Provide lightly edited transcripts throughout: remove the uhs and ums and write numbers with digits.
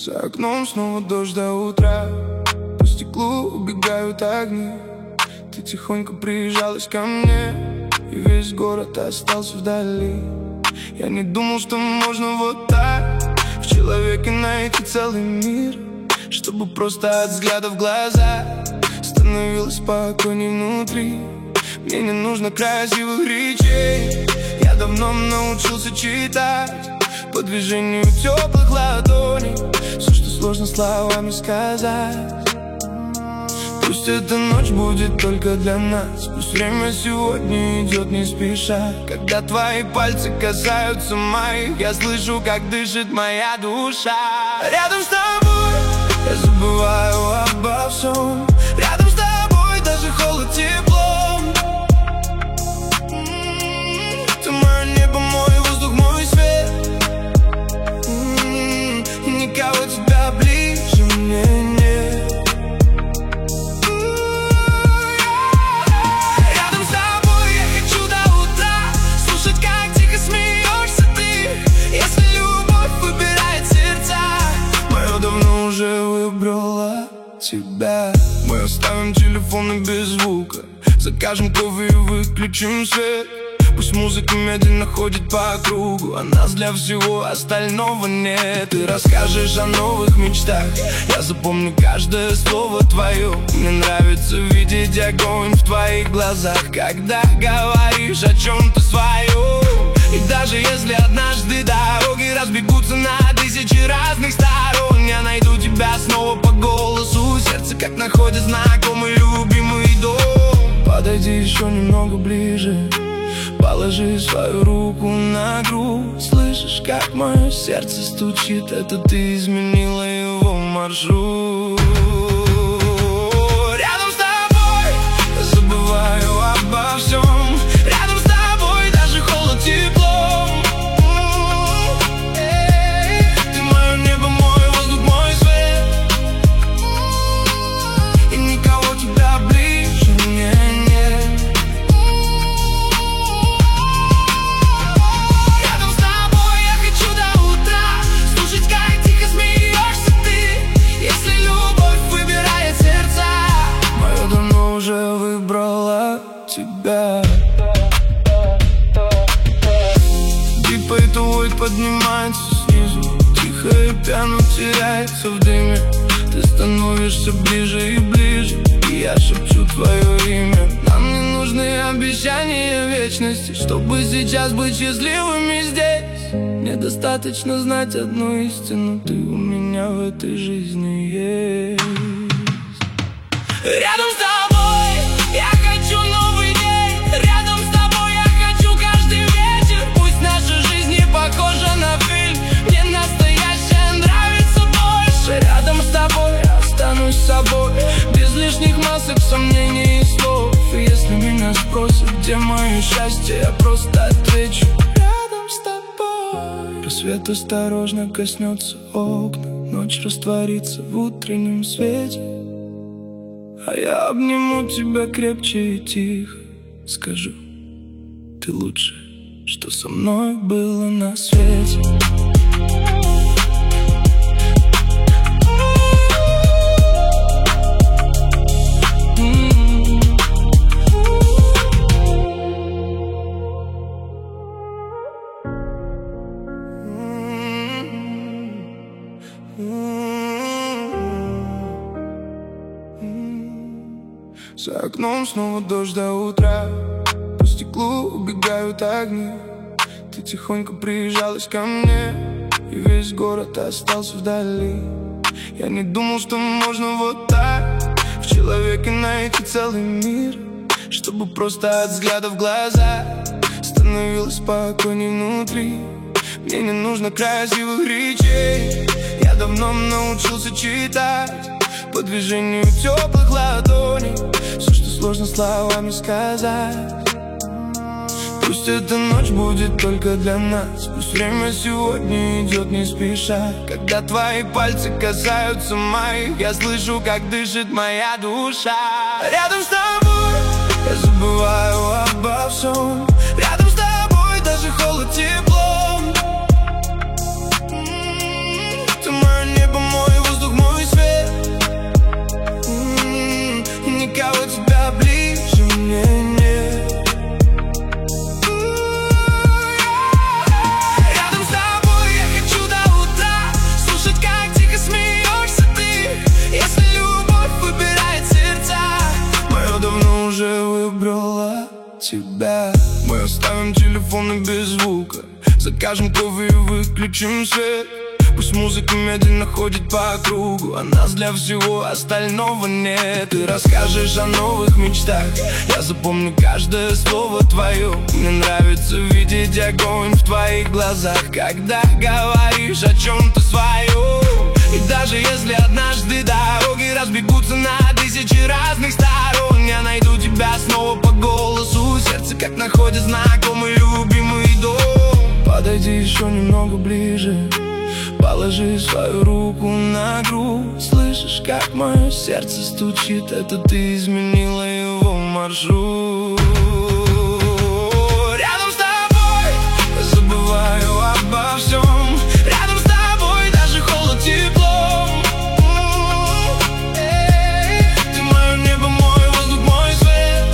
За окном снова дождь до утра, по стеклу убегают огни. Ты тихонько приезжалась ко мне, и весь город остался вдали. Я не думал, что можно вот так в человеке найти целый мир, чтобы просто от взгляда в глаза становилось спокойней внутри. Мне не нужно красивых речей, я давно научился читать по движению теплых ладоней все, что сложно словами сказать. Пусть эта ночь будет только для нас, пусть время сегодня идет не спеша. Когда твои пальцы касаются моих, я слышу, как дышит моя душа. Рядом с тобой я забываю обо всем, рядом с тобой даже холод теплом. Ты мое небо, мой воздух, мой свет. Никого тебя ближе мне нет. Рядом с тобой я хочу до утра слушать, как тихо смеешься ты. Если любовь выбирает сердца, мое давно уже выбрало тебя. Мы оставим телефоны без звука, закажем кофе и выключим свет. Пусть музыка медленно ходит по кругу, а нас для всего остального нет. Ты расскажешь о новых мечтах, я запомню каждое слово твое. Мне нравится видеть огонь в твоих глазах, когда говоришь о чем-то своем. И даже если однажды дороги разбегутся на тысячи разных сторон, я найду тебя снова по голосу, сердце как находит знакомый любимый дом. Подойди еще немного ближе, положи свою руку на грудь. Слышишь, как мое сердце стучит? Это ты изменила его маршрут. Рядом с тобой я забываю обо всем, рядом с тобой даже холод теплом. Ты мое небо, мой воздух, мой свет. И никого тебя ближе мне нет. Тебя Deep Void поднимается снизу, тихо и пьяно теряется в дыме. Ты становишься ближе и ближе, и я шепчу твое имя. Нам не нужны обещания вечности, чтобы сейчас быть счастливыми здесь. Мне достаточно знать одну истину: ты у меня в этой жизни есть. Рядом с тобой я хочу новый день, рядом с тобой я хочу каждый вечер. Пусть наша жизнь не похожа на фильм, мне настоящее нравится больше. Рядом с тобой я останусь собой, без лишних масок, сомнений и слов. И если меня спросят, где мое счастье, я просто отвечу: рядом с тобой. Рассвет осторожно коснется окна, ночь растворится в утреннем свете. А я обниму тебя крепче и тихо скажу: ты лучшее, что со мной было на свете. За окном снова дождь до утра, по стеклу убегают огни. Ты тихонько приезжалась ко мне, и весь город остался вдали. Я не думал, что можно вот так в человеке найти целый мир, чтобы просто от взгляда в глаза становилось спокойней внутри. Мне не нужно красивых речей, я давно научился читать по движению теплых ладоней все, что сложно словами сказать. Пусть эта ночь будет только для нас, пусть время сегодня идет не спеша. Когда твои пальцы касаются моих, я слышу, как дышит моя душа. Рядом с тобой я забываю обо всем, рядом с тобой даже холод теплом. Ты мое небо, мой тебя. Мы оставим телефоны без звука, закажем кофе и выключим свет. Пусть музыка медленно ходит по кругу, а нас для всего остального нет. Ты расскажешь о новых мечтах, я запомню каждое слово твое. Мне нравится видеть огонь в твоих глазах, когда говоришь о чем-то своем. И даже если однажды дороги разбегутся на тысячи разных сторон, я найду тебя снова по голосу, сердце как находит знакомый любимый дом. Подойди еще немного ближе, положи свою руку на грудь. Слышишь, как мое сердце стучит? Это ты изменила его маршрут. Рядом с тобой забываю обо всем. Рядом с тобой даже холод, тепло. Ты мое небо, мой воздух, мой свет.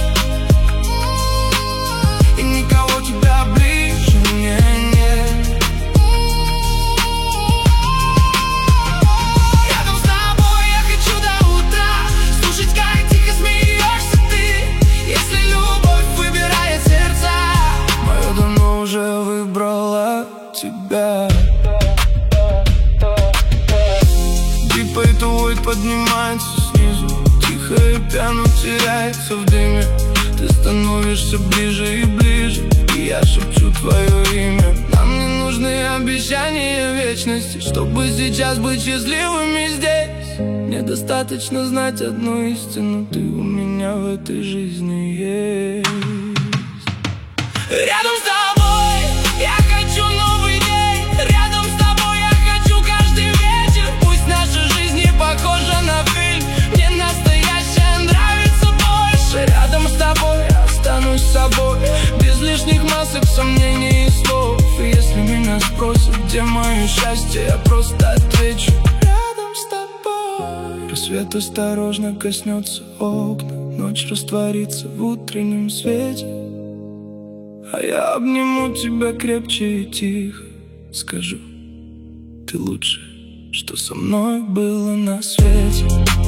И никого тебя ближе мне нет. Тебя Диппейтует поднимается снизу, тихо и пьяно теряется в дыме. Ты становишься ближе и ближе, и я шепчу твое имя. Нам не нужны обещания вечности, чтобы сейчас быть счастливыми здесь. Мне достаточно знать одну истину: ты у меня в этой жизни есть. Рядом с тобой я хочу новый день. Рядом с тобой я хочу каждый вечер. Пусть наша жизнь не похожа на фильм, мне настоящее нравится больше. Рядом с тобой я останусь собой, без лишних масок, сомнений и слов. И если меня спросят, где мое счастье, я просто отвечу: рядом с тобой. Рассвет осторожно коснется окна, ночь растворится в утреннем свете. А я обниму тебя крепче и тихо скажу: ты лучшее, что со мной было на свете.